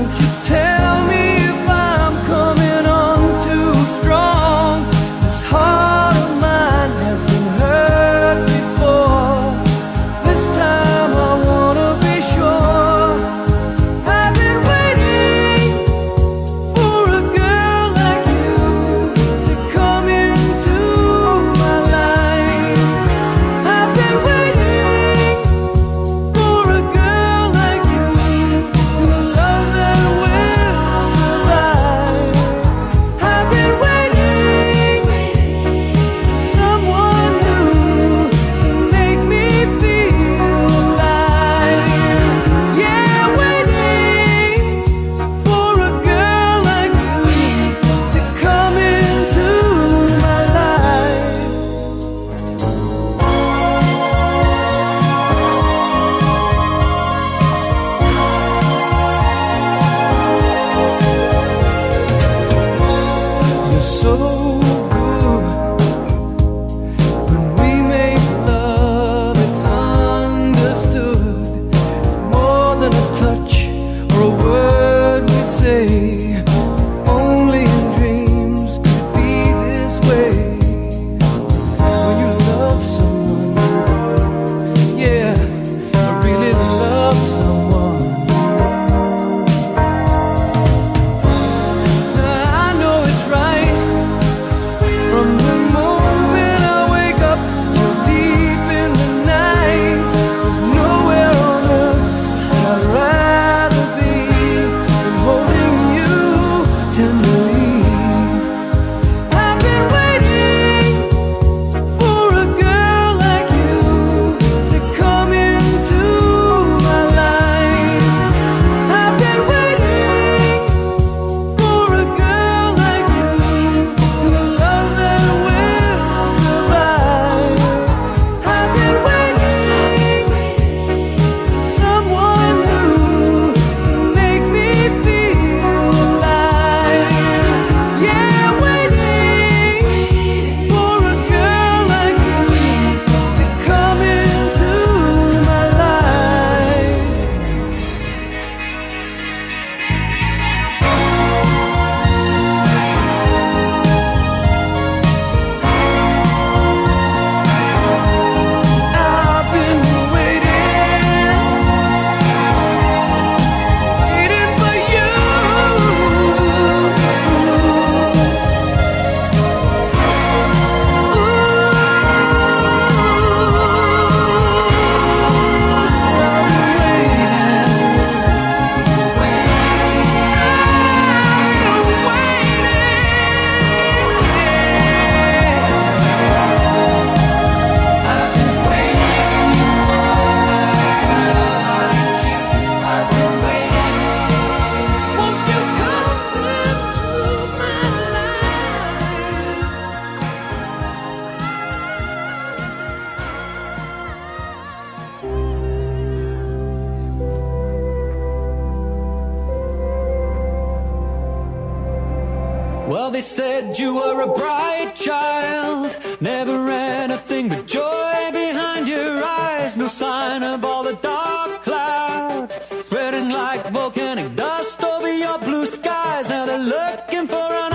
Well, they said you were a bright child, never anything but joy behind your eyes. No sign of all the dark clouds spreading like volcanic dust over your blue skies. Now they're looking for an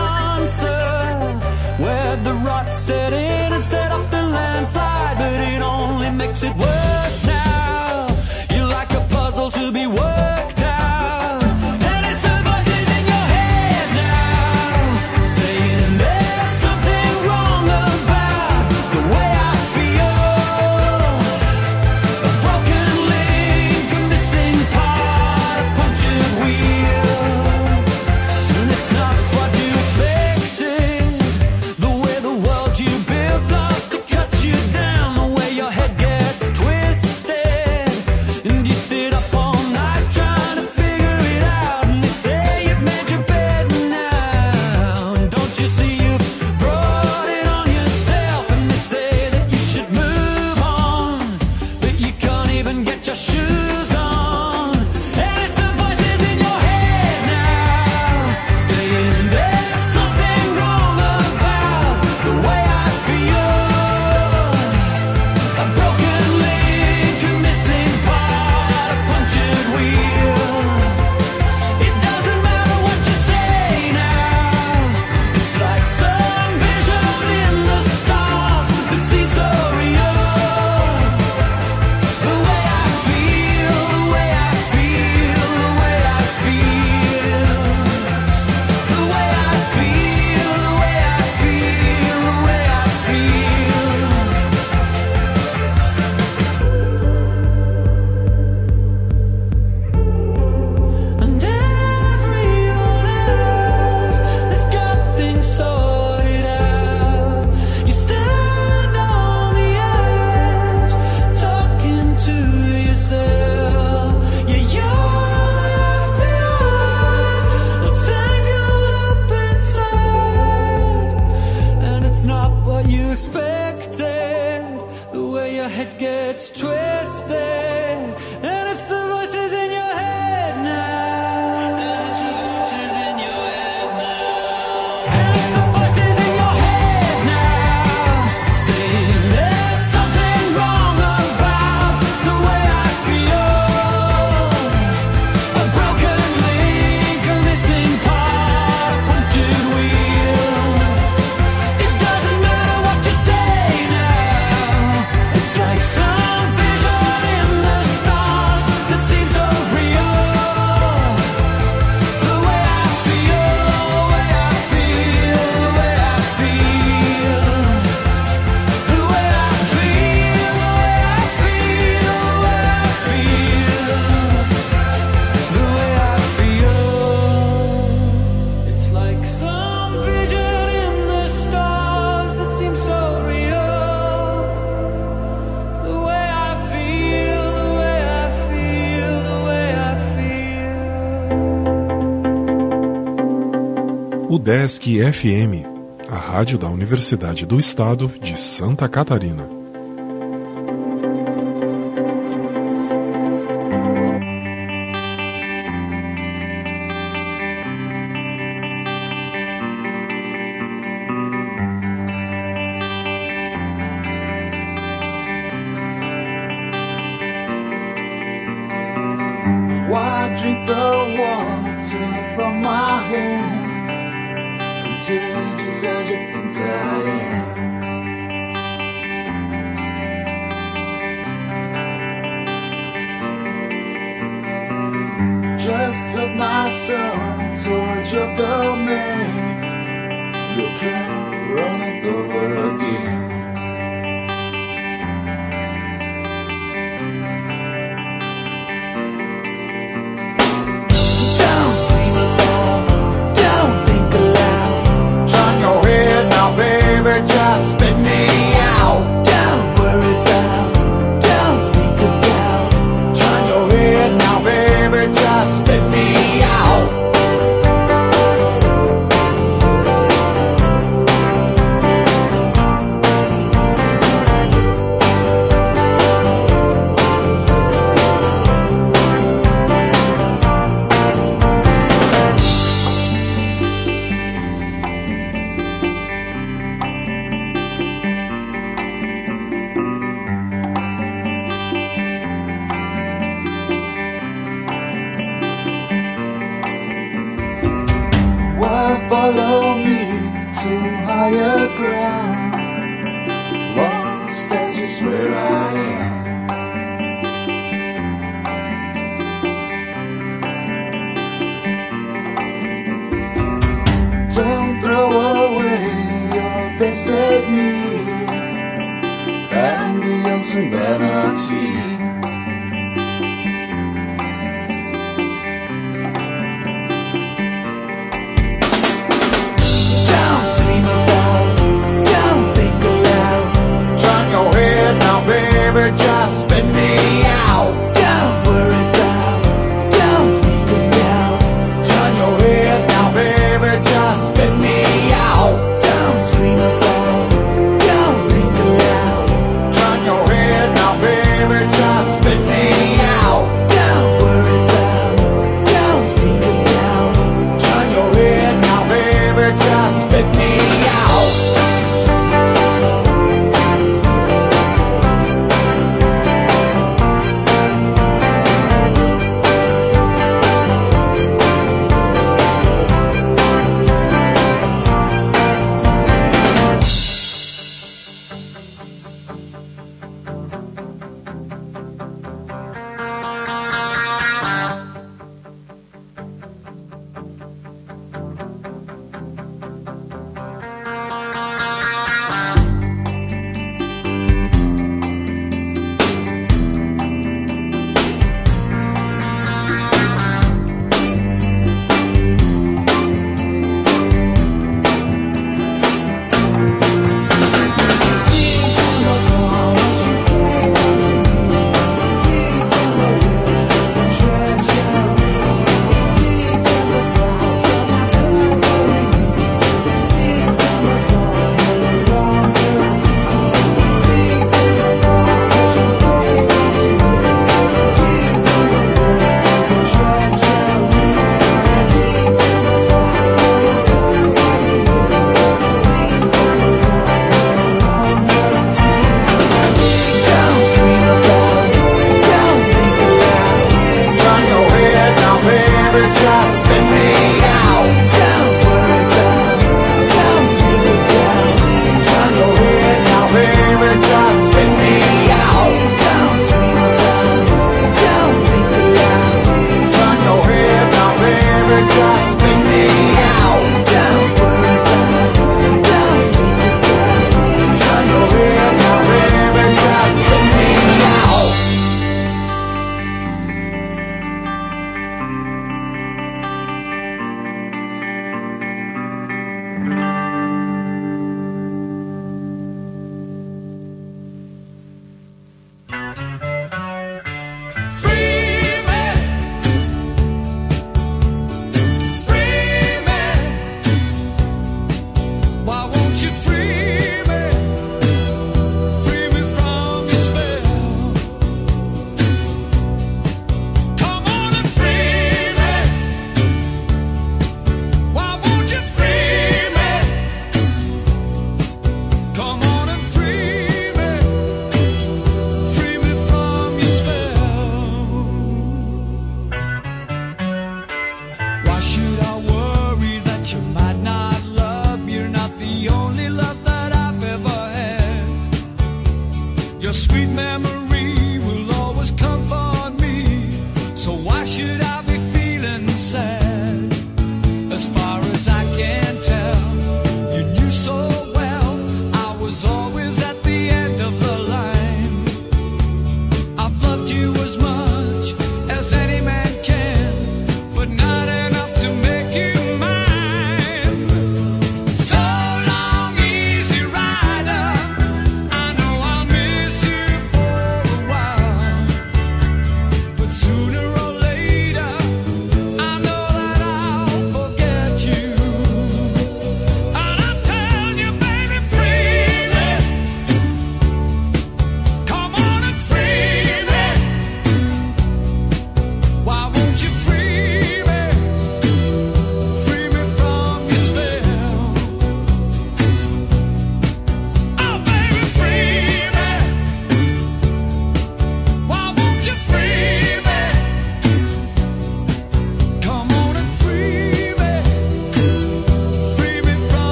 answer where the rot set in and set up the landslide, but it only makes it worse now. You're like a puzzle to be worked out. And it's the voices in your head now saying there's something wrong about the way I feel. A broken link, a missing part, a punctured UDESC FM, a rádio da Universidade do Estado de Santa Catarina. Why drink the water from my hand? Contagious as you think I am. Just took my son towards your domain. You can't run it over again. Just spit me out. Don't worry about, don't speak about. Turn your head now, baby, just spit me out. Follow me to higher ground. Lost as you swear I am. Don't throw away your basic needs and beyond some vanity. Baby, just spit me out. Don't worry about, don't speak about. Turn your head now, baby, just spit me out. Don't scream about, don't think aloud. Turn your head now, baby, just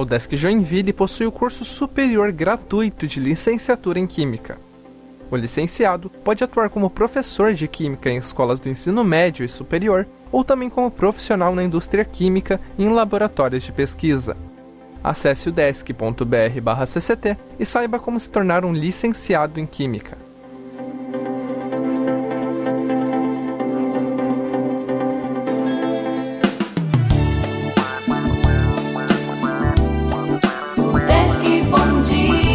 UDESC Joinville possui o curso superior gratuito de licenciatura em Química. O licenciado pode atuar como professor de Química em escolas do ensino médio e superior, ou também como profissional na indústria química e em laboratórios de pesquisa. Acesse udesc.br/cct e saiba como se tornar um licenciado em Química. UDESC, bom dia.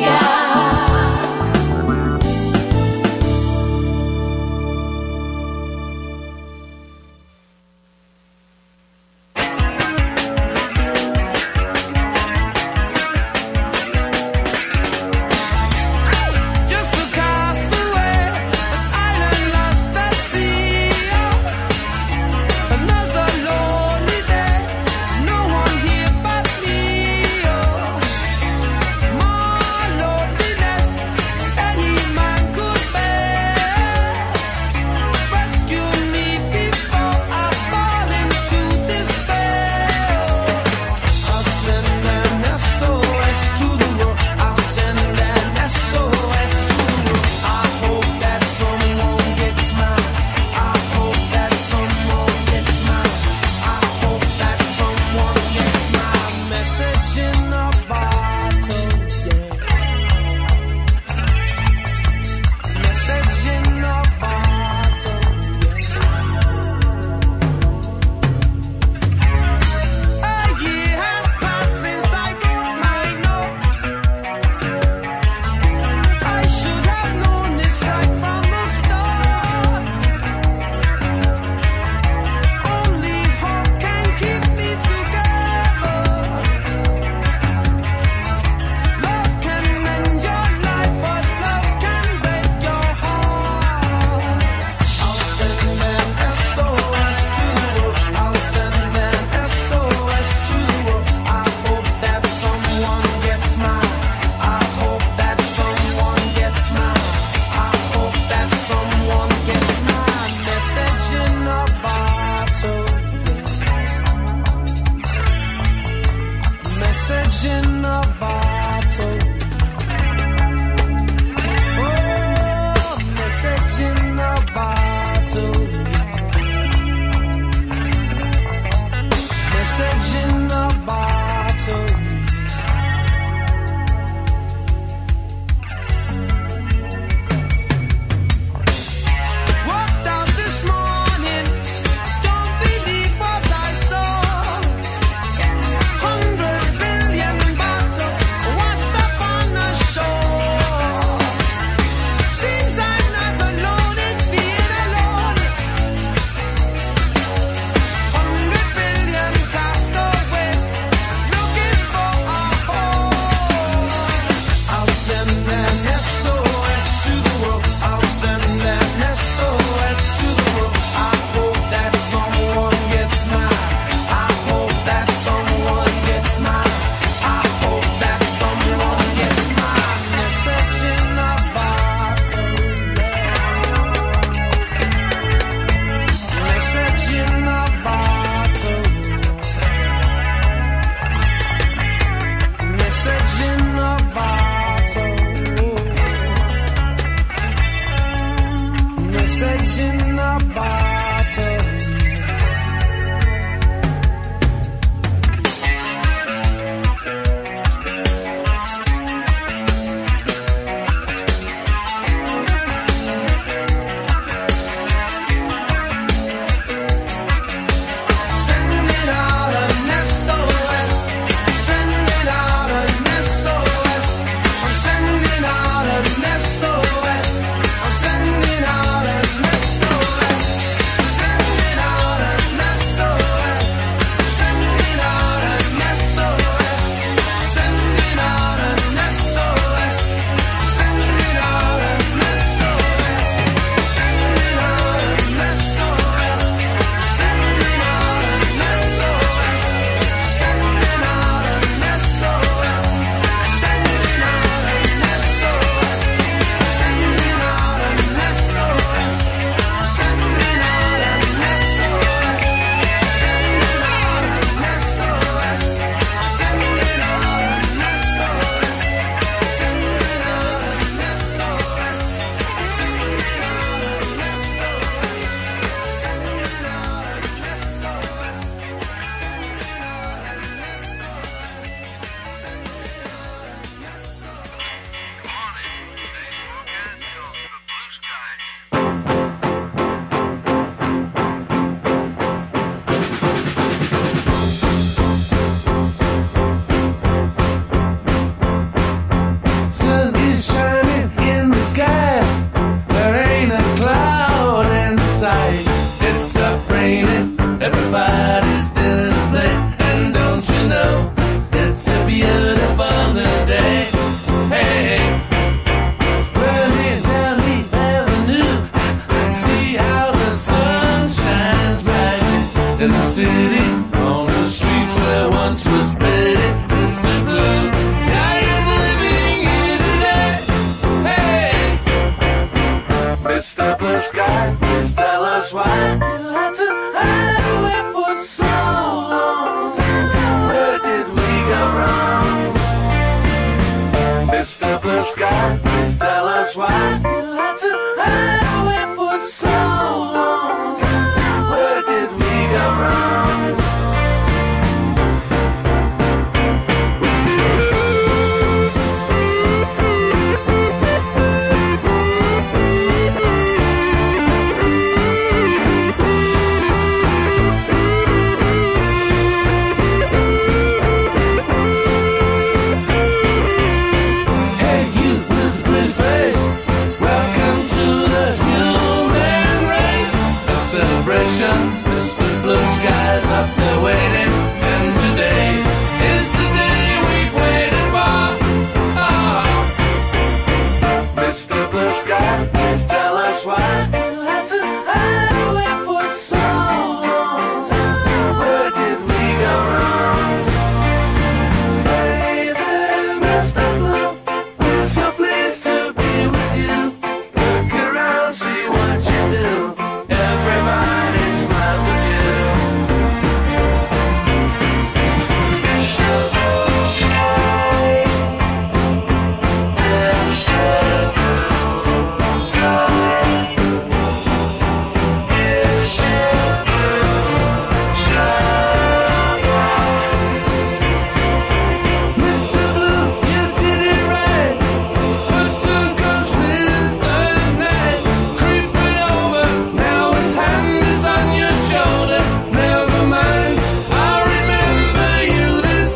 Message in a bottle. Oh, message in a bottle. Message in a bottle. Walked out this morning, don't believe what I saw. 100 billion bottles washed up on the shore. Seems I'm not alone in being alone. 100 billion castaways looking for a home. I'll send an SOS to the world. I'll send an SOS to the world. I hope that someone gets mine. I hope that someone gets mine. I hope that someone gets mine. Message in a bottle. Message in a bottle. Message in a bottle. Message in a bottle. Send it out an SOS. Send it out an SOS. I'm sending out an SOS. I'm sending out an SOS. city, on the streets where once was Betty. Mr. Blue Sky is living here today. Hey, Mr. Blue Sky, please tell us why you had to hide away for so long. Where did we go wrong? Mr. Blue Sky, please tell us why you had to hide away for so long. Where did we go wrong? Mr. Blue Sky's up there waiting, and today is the day we've waited for. Oh, Mr. Blue Sky, please tell us why you had to hide away for so long. Where did we go wrong? Hey there, Mr. Blue, we're so pleased to be with you. Look around, see what you do. Everybody smiles at you. Mr. Blue, you did it right. But soon comes Mr. Night, creeping over. Now his hand is on your shoulder. Never mind, I remember you this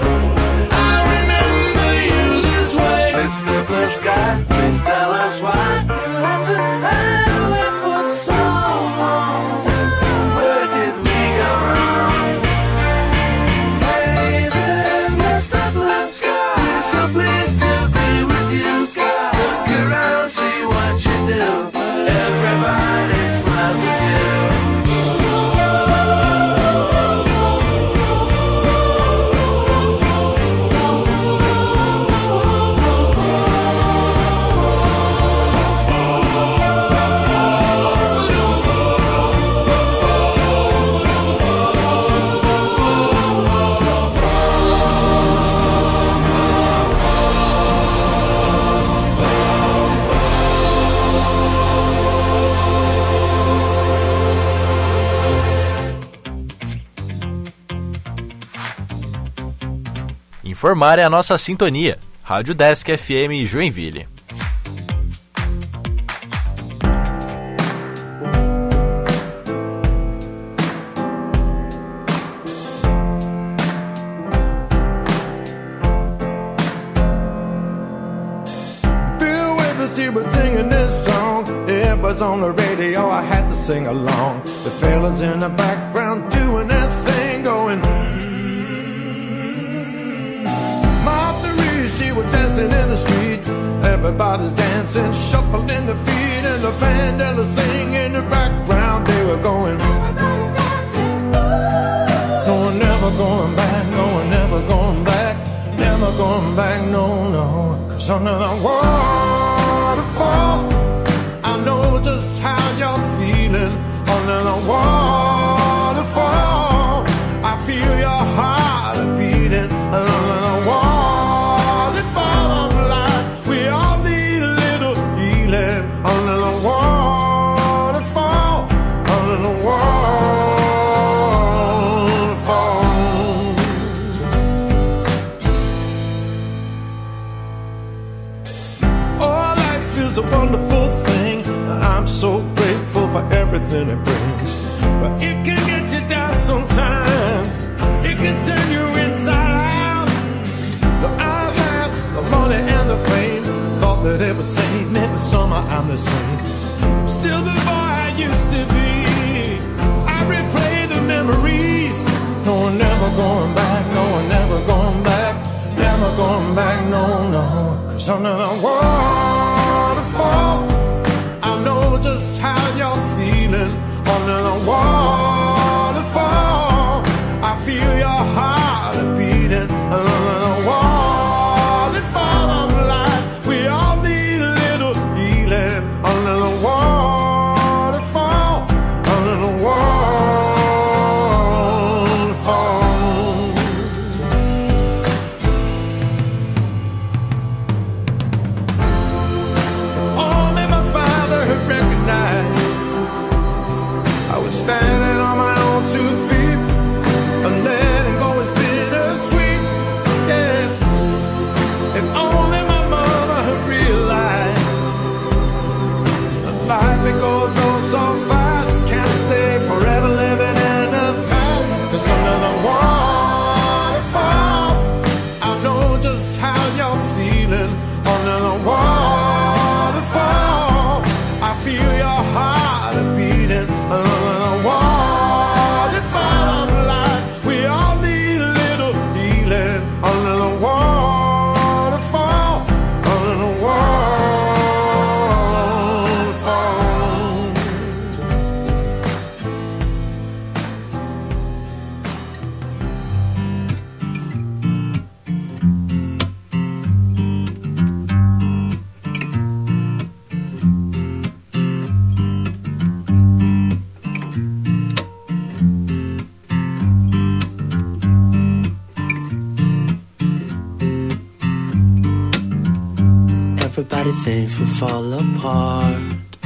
way. Mr. Blue Sky, please tell us why you had to hide away for so long. Where did we go wrong? Hey there, Mr. Blue Sky, so pleased to be with you. Look around, see what you do. Everybody smiles at you. Informar é a nossa sintonia. Rádio Desk FM Joinville. Bill Withers, he was singing this song. It was on the radio, I had to sing along. The fellas in the background doing their thing, going. Martha Reed, she was dancing in the street. Everybody's dancing, shuffling their feet, and the band and the sing in the background. They were going. No, we're never going back. No, we're never going back. Never going back. No, no. 'Cause under the waterfall, I know just how you're feeling. Under the waterfall, I feel your heart beating. Under the waterfall of life, we all need a little healing. Under the waterfall, under the waterfall. Oh, life is a wonderful thing. I'm so grateful for everything it brings. But it can get you down sometimes. It can turn you inside out. No, I've had the money and the fame. Thought that it would save me, but somehow I'm the same. Still the boy I used to be. I replay the memories. No, we're never going back. No, we're never going back. Never going back, no, no. 'Cause under the waterfall, I know just how you're feeling. Under the waterfall, standing on my own 2 feet, and letting go is bittersweet. Yeah, if only my mother had realized that life it goes on so fast, can't stay forever living in the past. Cause under the waterfall, I know just how you're feeling. Under the waterfall, I feel your heart beating. Under the waterfall of life, we all need a little healing. Under the waterfall, under the waterfall. Everybody thinks we'll fall apart,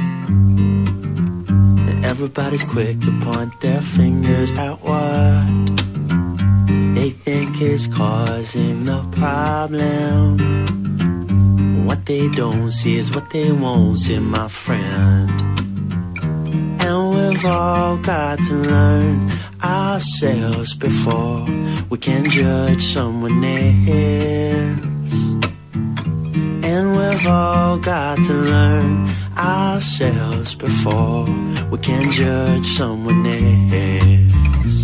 and everybody's quick to point their fingers at what they think is causing the problem. What they don't see is what they won't see, my friend. And we've all got to learn ourselves before we can judge someone else. And we've all got to learn ourselves before we can judge someone else.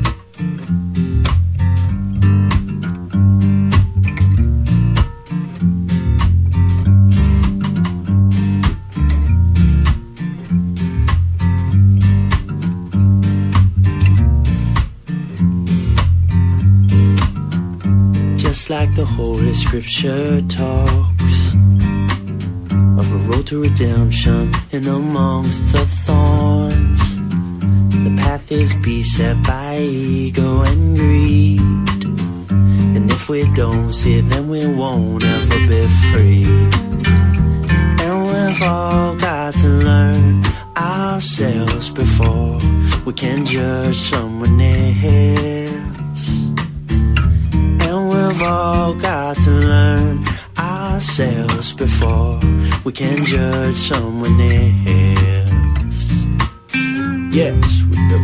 Just like the Holy Scripture talks of a road to redemption in amongst the thorns. The path is beset by ego and greed, and if we don't see it, then we won't ever be free. And we've all got to learn ourselves before we can judge someone else. And we've all got to learn ourselves before we can judge someone else. Yes, we do.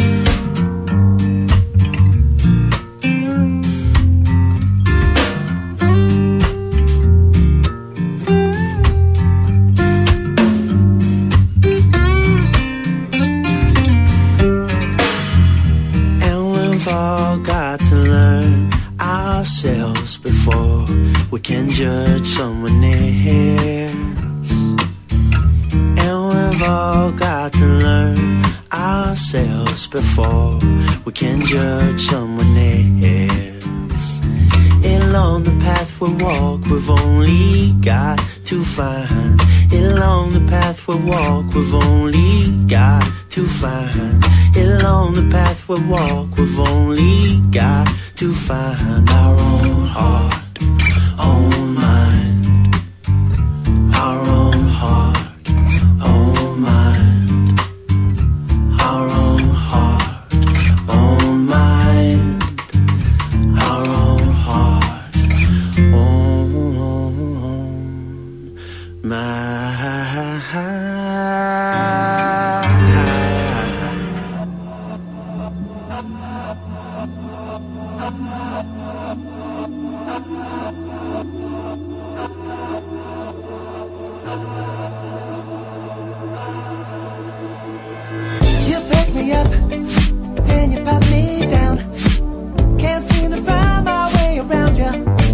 And we've all got to learn ourselves before we can judge someone else. And we've all got to learn ourselves before we can judge someone else. Along the path we walk, we've only got to find. Along the path we walk, we've only got to find. Along the path we walk, we've only got to find our own heart, own mind, our own heart, own mind, our own heart, own mind, our own heart, own mind. You pick me up, then you put me down. Can't seem to find my way around you.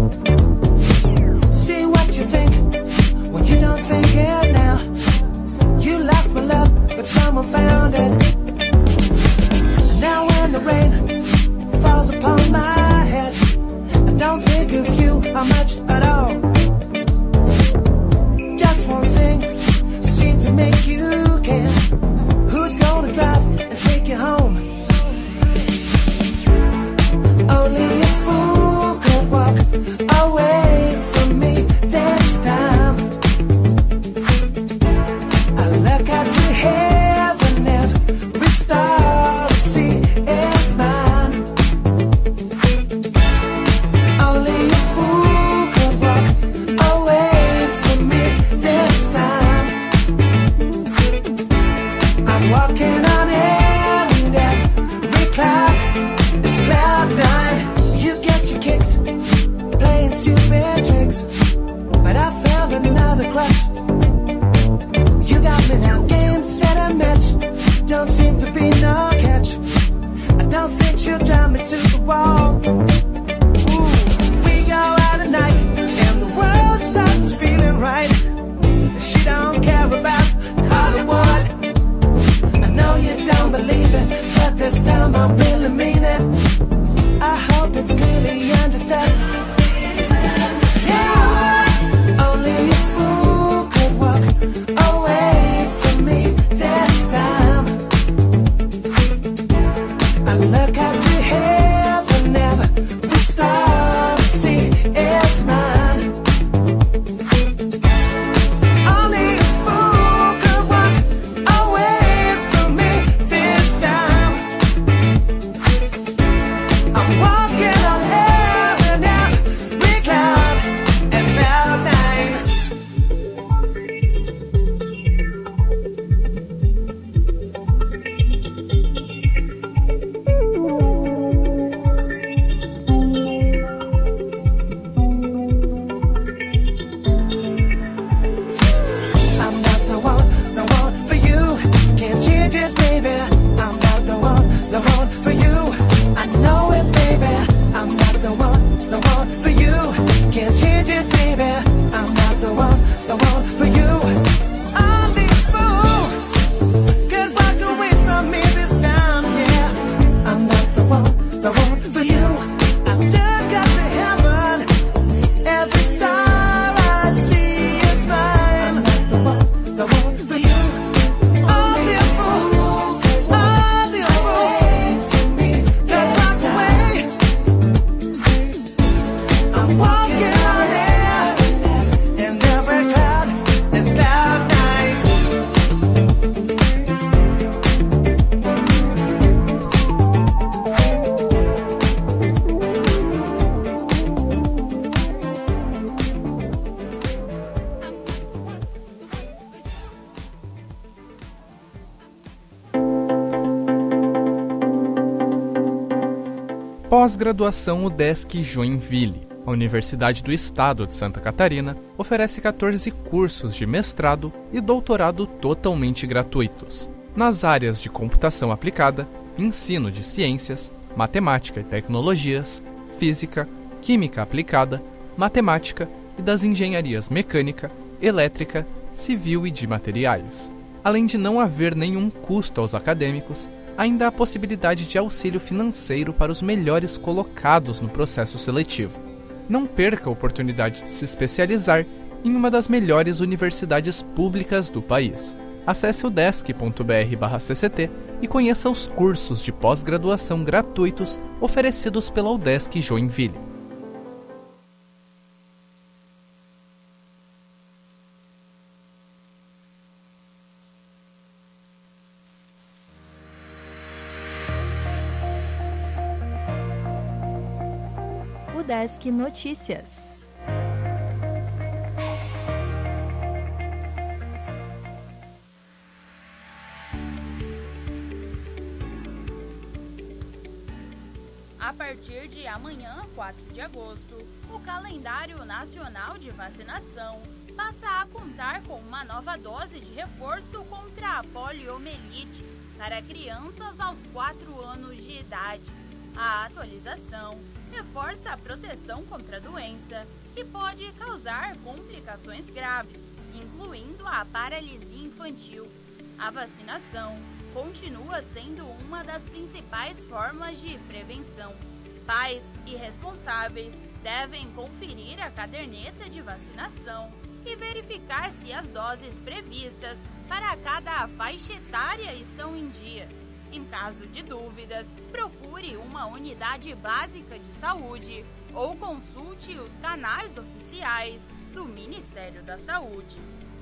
See what you think when you don't think it now. You lost my love, but someone found it. Now when the rain falls upon my head, I don't think of you much at all. Just one thing seemed to make you care. Who's gonna drive and take you walking on air and every cloud is cloud nine. You get your kicks playing stupid tricks, but I found another crush. You got me now, game, set, and match. Don't seem to be no catch. I don't think she'll drive me to the wall. Ooh, we go out at night and the world starts feeling right. She don't care about Hollywood. I know you don't believe it, but this time I really mean it. I hope it's clearly understood. Yeah, only a fool could walk away from me this time. I look up to heaven, every star I see is mine. Only a fool could walk away from me this time. I'm walking on heaven now, every cloud is cloud nine. I'm not the one for you. Can't change it, baby. I'm not the one for you. I know it, baby. I'm not the one for you. Can't change it, baby. I'm not the one for you. Only a fool could walk away from me this time, yeah. I'm not the one for you. I look up to heaven, every star I see is mine. I'm not the one for you. Only a fool could walk away. I'm walking on air, and every cloud is cloud nine. Pós-graduação UDESC Joinville. A Universidade do Estado de Santa Catarina oferece 14 cursos de mestrado e doutorado totalmente gratuitos, nas áreas de computação aplicada, ensino de ciências, matemática e tecnologias, física, química aplicada, matemática e das engenharias mecânica, elétrica, civil e de materiais. Além de não haver nenhum custo aos acadêmicos, ainda há a possibilidade de auxílio financeiro para os melhores colocados no processo seletivo. Não perca a oportunidade de se especializar em uma das melhores universidades públicas do país. Acesse udesc.br/cct e conheça os cursos de pós-graduação gratuitos oferecidos pela UDESC Joinville. UDESC Notícias. A partir de amanhã, 4 de agosto, o calendário nacional de vacinação passa a contar com uma nova dose de reforço contra a poliomielite para crianças aos 4 anos de idade. A atualização reforça a proteção contra a doença, que pode causar complicações graves, incluindo a paralisia infantil. A vacinação continua sendo uma das principais formas de prevenção. Pais e responsáveis devem conferir a caderneta de vacinação e verificar se as doses previstas para cada faixa etária estão em dia. Em caso de dúvidas, procure uma unidade básica de saúde ou consulte os canais oficiais do Ministério da Saúde.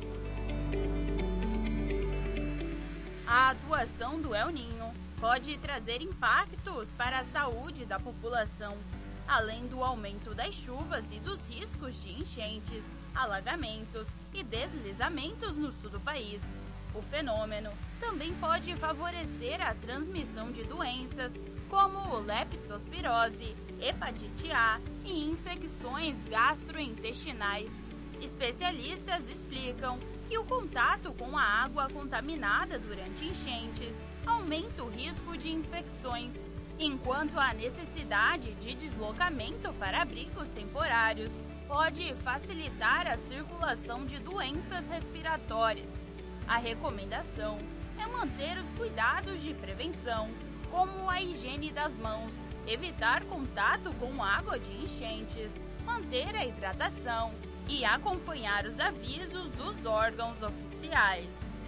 A atuação do El Niño pode trazer impactos para a saúde da população, além do aumento das chuvas e dos riscos de enchentes, alagamentos e deslizamentos no sul do país. O fenômeno também pode favorecer a transmissão de doenças como leptospirose, hepatite A e infecções gastrointestinais. Especialistas explicam que o contato com a água contaminada durante enchentes aumenta o risco de infecções, enquanto a necessidade de deslocamento para abrigos temporários pode facilitar a circulação de doenças respiratórias. A recomendação é manter os cuidados de prevenção, como a higiene das mãos, evitar contato com água de enchentes, manter a hidratação e acompanhar os avisos dos órgãos oficiais.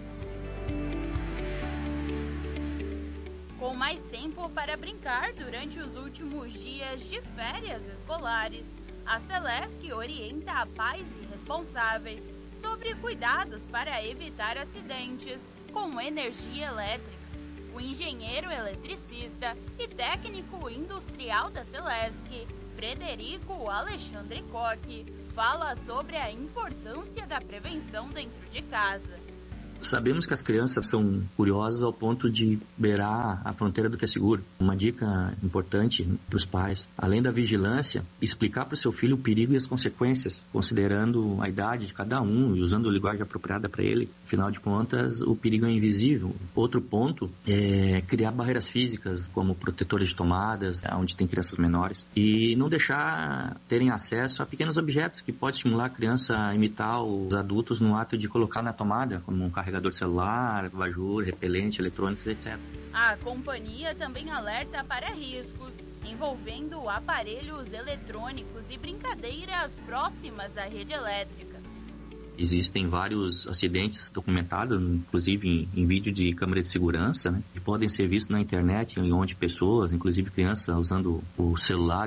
Com mais tempo para brincar durante os últimos dias de férias escolares, a Celesc orienta pais e responsáveis sobre cuidados para evitar acidentes com energia elétrica. O engenheiro eletricista e técnico industrial da Celesc, Frederico Alexandre Koch, fala sobre a importância da prevenção dentro de casa. Sabemos que as crianças são curiosas ao ponto de beirar a fronteira do que é seguro. Uma dica importante para os pais, além da vigilância, explicar para o seu filho o perigo e as consequências, considerando a idade de cada um e usando a linguagem apropriada para ele. Afinal de contas, o perigo é invisível. Outro ponto é criar barreiras físicas, como protetores de tomadas, onde tem crianças menores, e não deixar terem acesso a pequenos objetos que podem estimular a criança a imitar os adultos no ato de colocar na tomada, como um carregador celular, abajur, repelente, eletrônicos, etc. A companhia também alerta para riscos envolvendo aparelhos eletrônicos e brincadeiras próximas à rede elétrica. Existem vários acidentes documentados, inclusive em vídeo de câmera de segurança, que podem ser vistos na internet, onde pessoas, inclusive crianças, usando o celular